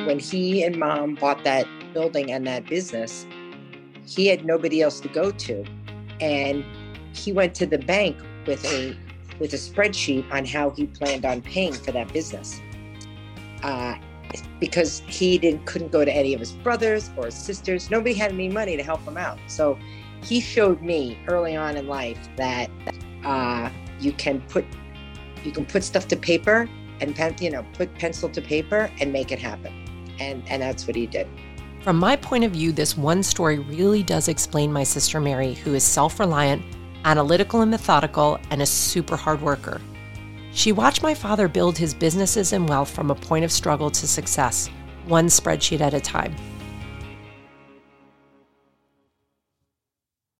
When he and Mom bought that building and that business, he had nobody else to go to. And he went to the bank with a spreadsheet on how he planned on paying for that business. Because he couldn't go to any of his brothers or his sisters. Nobody had any money to help him out. So he showed me early on in life that you can put stuff to paper and put pencil to paper and make it happen. And that's what he did. From my point of view, this one story really does explain my sister Mary, who is self-reliant, analytical and methodical, and a super hard worker. She watched my father build his businesses and wealth from a point of struggle to success, one spreadsheet at a time.